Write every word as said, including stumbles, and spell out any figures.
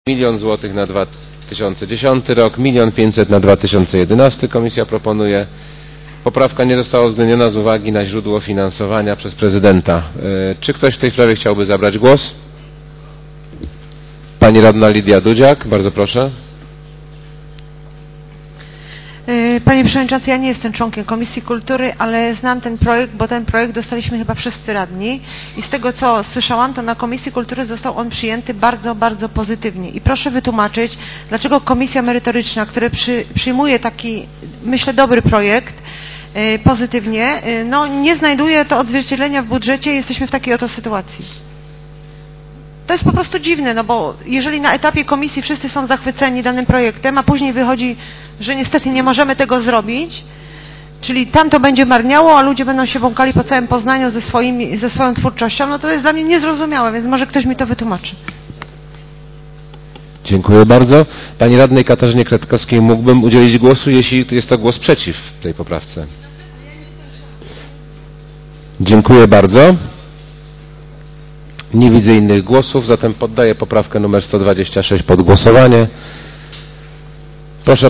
Milion złotych na dwa tysiące dziesiąty rok, milion pięćset na dwa tysiące jedenasty. Komisja proponuje. Poprawka nie została uwzględniona z uwagi na źródło finansowania przez prezydenta. Czy ktoś w tej sprawie chciałby zabrać głos? Pani radna Lidia Dudziak, bardzo proszę. Panie Przewodniczący, ja nie jestem członkiem Komisji Kultury, ale znam ten projekt, bo ten projekt dostaliśmy chyba wszyscy radni i z tego, co słyszałam, to na Komisji Kultury został on przyjęty bardzo, bardzo pozytywnie. I proszę wytłumaczyć, dlaczego Komisja Merytoryczna, która przy, przyjmuje taki, myślę, dobry projekt yy, pozytywnie, yy, no nie znajduje to odzwierciedlenia w budżecie i jesteśmy w takiej oto sytuacji. To jest po prostu dziwne, no bo jeżeli na etapie komisji wszyscy są zachwyceni danym projektem, a później wychodzi, że niestety nie możemy tego zrobić, czyli tam to będzie marniało, a ludzie będą się błąkali po całym Poznaniu ze, swoimi, ze swoją twórczością, no to jest dla mnie niezrozumiałe, więc może ktoś mi to wytłumaczy. Dziękuję bardzo. Pani radnej Katarzynie Kretkowskiej mógłbym udzielić głosu, jeśli jest to głos przeciw tej poprawce. Dziękuję bardzo. Nie widzę innych głosów, zatem poddaję poprawkę numer sto dwadzieścia sześć pod głosowanie.